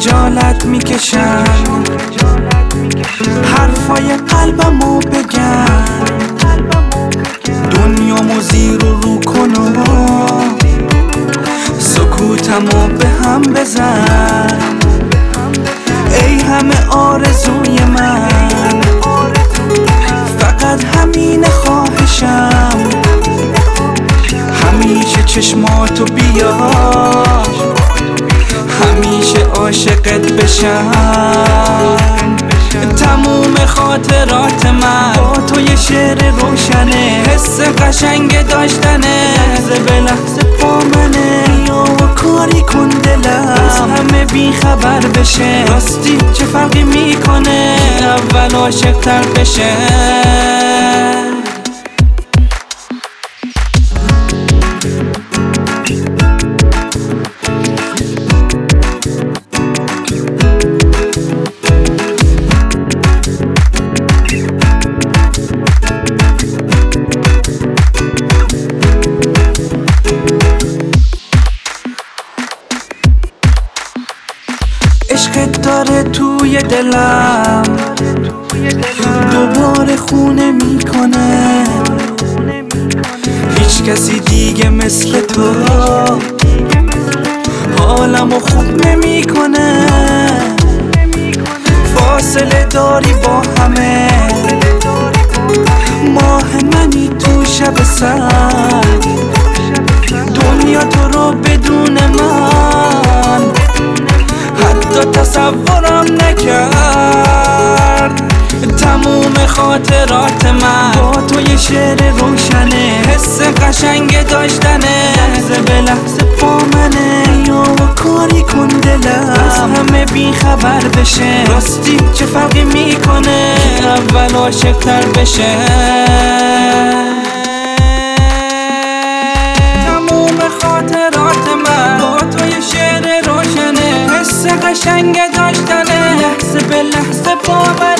خجالت میکشم حرفای قلبمو بگم، دنیامو زیر و رو کن و سکوتمو به هم بزن. ای همه آرزوی من، فقط همین خواهشم، همیشه چشماتو بیار، همیشه عاشقت بشم. تموم خاطرات من با تو یه شعر روشنه، حس قشنگ داشتنه، لحظه به لحظه با منه. یا و کاری کن دلم از همه بی خبر بشه، راستی چه فرقی میکنه اول عاشق تر بشه. عشقت داره توی دلم دوباره خونه میکنه، هیچ کسی دیگه مثل تو حالمو خوب نمیکنه. فاصله داری با همه، ماه منی تو شب سرد، دنیا تو رو بدون من حتی تصورم نکرد. تموم خاطرات من با تو یه شعر روشنه، حس قشنگ داشتنه، لحظه به لحظه با منه. یا و کاری کن دلم از همه بی خبر بشه، راستی چه فرقی میکنه اول عاشق تر بشه. تموم خاطرات من با تو یه شعر روشنه، حس قشنگ داشتنه، لحظه به لحظه با من.